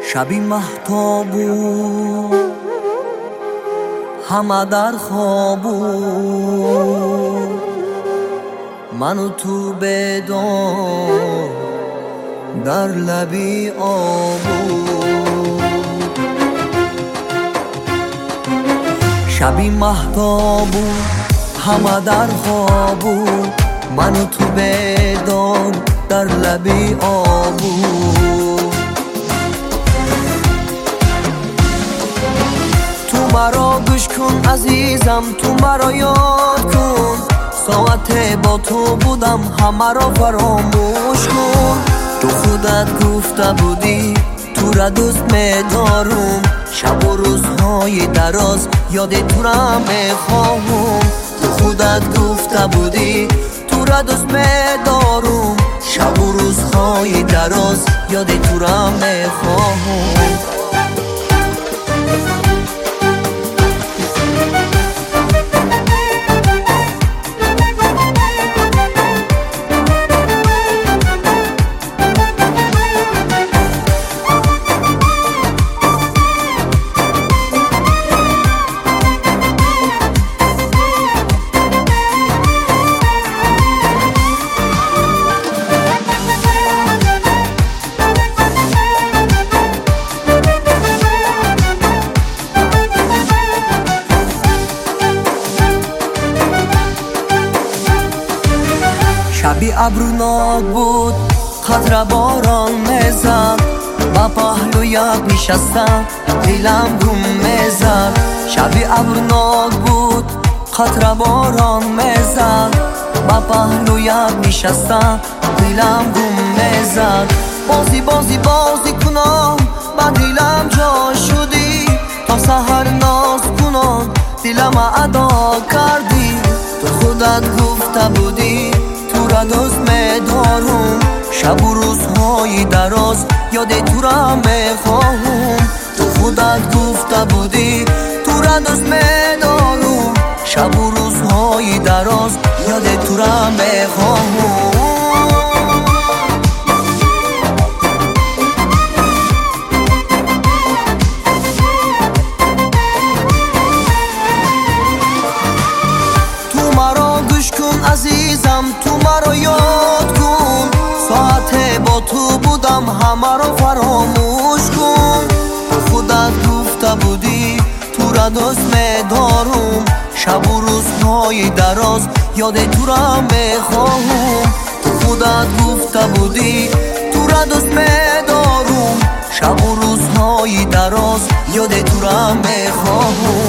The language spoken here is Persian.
شبی مهتابو همه در خوابو منو تو بدان در لبی آبو شبی مهتابو همه در خوابو منو تو بدان در لبی آبو تو مرا گوش کن عزیزم تو مرا یاد کن ساعت با تو بودم همه را فراموش کن تو خودت گفته بودی تو را دوست می‌دارم شب و روزهای دراز یاد تو را میخواهم تو خودت گفته بودی تو را دوست می‌دارم شب و روزهای دراز یاد تو را میخواهم شبی ابروناک بود قطره باران میزد با پهلویت میشستم دلم گم میزد شبی ابروناک بود قطره باران میزد با پهلویت میشستم دلم گم میزد بازی کنم با دلم جا شدی تا سحر ناز کنم دلم ادا کردی تو خودت گفته بودی تو را دوست می‌دارم شب و روزهای دراز یاد تو را میخواهم تو خودت گفته بودی تو را دوست می‌دارم شب و روزهای دراز یاد تو را میخواهم عزیزم تو مرا یاد کن ساعت با تو بودم همه را فراموش کن تو خودت گفته بودی تو را دوست می‌دارم شب و روزهای دراز یاد تو را میخواهم تو خودت گفته بودی تو را دوست می‌دارم شب و روزهای دراز یاد تو را میخواهم